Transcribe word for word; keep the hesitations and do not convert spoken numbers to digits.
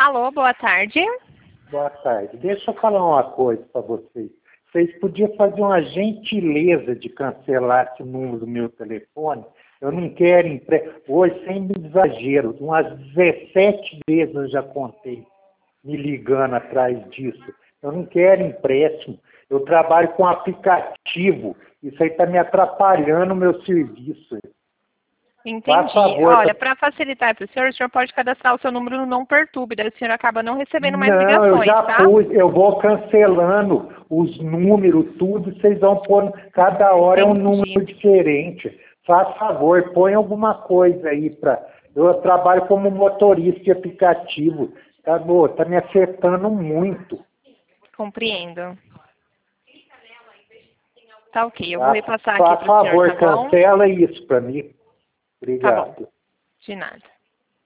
Alô, boa tarde. Boa tarde. Deixa eu falar uma coisa para vocês. Vocês podiam fazer uma gentileza de cancelar esse número do meu telefone. Eu não quero empréstimo. Hoje, sem exagero, umas dezessete vezes eu já contei me ligando atrás disso. Eu não quero empréstimo. Eu trabalho com aplicativo. Isso aí está me atrapalhando o meu serviço. Entendi. Favor, Olha, para facilitar para o senhor, o senhor pode cadastrar o seu número no Não Perturbe, daí o senhor acaba não recebendo mais não, ligações, eu já tá? pus, eu vou cancelando os números, tudo, vocês vão pôr, cada hora Entendi. é um número diferente. Faz favor, põe alguma coisa aí para. Eu trabalho como motorista de aplicativo, tá, bom, tá me afetando muito. Compreendo. Tá ok, eu vou Tá? repassar Faz aqui para o senhor, favor, tá bom? cancela isso para mim. Tá bom. Obrigado. De nada.